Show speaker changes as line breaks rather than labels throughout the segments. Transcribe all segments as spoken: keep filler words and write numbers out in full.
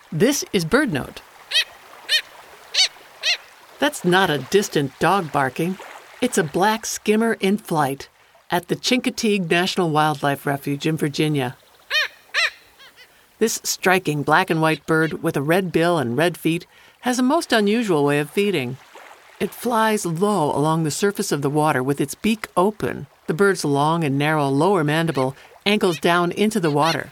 This is BirdNote. That's not a distant dog barking. It's a black skimmer in flight at the Chincoteague National Wildlife Refuge in Virginia. This striking black and white bird with a red bill and red feet has a most unusual way of feeding. It flies low along the surface of the water with its beak open. The bird's long and narrow lower mandible ankles down into the water.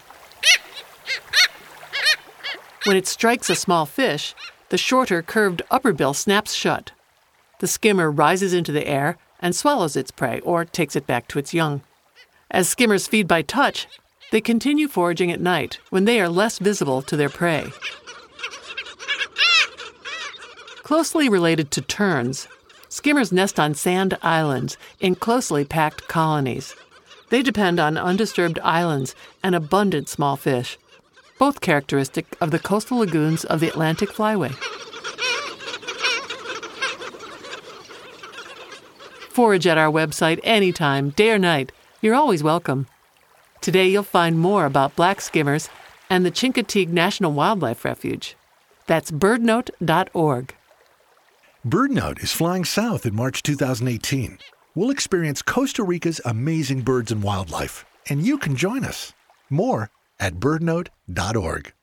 When it strikes a small fish, the shorter, curved upper bill snaps shut. The skimmer rises into the air and swallows its prey or takes it back to its young. As skimmers feed by touch, they continue foraging at night when they are less visible to their prey. Closely related to terns, skimmers nest on sand islands in closely packed colonies. They depend on undisturbed islands and abundant small fish, both characteristic of the coastal lagoons of the Atlantic Flyway. Forage at our website anytime, day or night. You're always welcome. Today you'll find more about black skimmers and the Chincoteague National Wildlife Refuge. That's bird note dot org.
BirdNote is flying south in March two thousand eighteen. We'll experience Costa Rica's amazing birds and wildlife, and you can join us. More at bird note dot org.